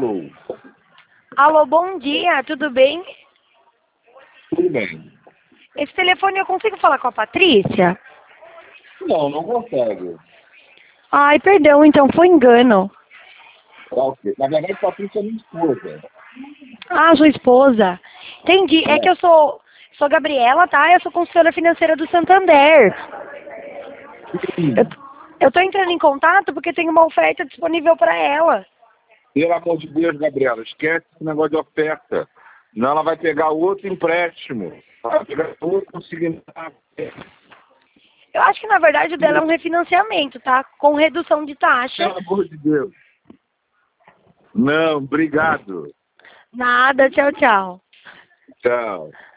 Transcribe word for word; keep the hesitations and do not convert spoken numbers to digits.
Alô. Alô, bom dia, tudo bem? Tudo bem. Esse telefone eu consigo falar com a Patrícia? Não, não consegue. Ai, perdão, então foi engano. Ok. Na verdade, Patrícia é minha esposa. Ah, sua esposa. Entendi. É É. que eu sou, sou Gabriela, tá? Eu sou consultora financeira do Santander. Eu, Sim. eu tô entrando em contato porque tem uma oferta disponível para ela. Pelo amor de Deus, Gabriela, esquece esse negócio de oferta. Não, ela vai pegar outro empréstimo. Ela vai pegar outro consignado. Eu acho que na verdade o dela é um refinanciamento, tá? Com redução de taxa. Pelo amor de Deus. Não, obrigado. Nada, tchau, tchau. Tchau.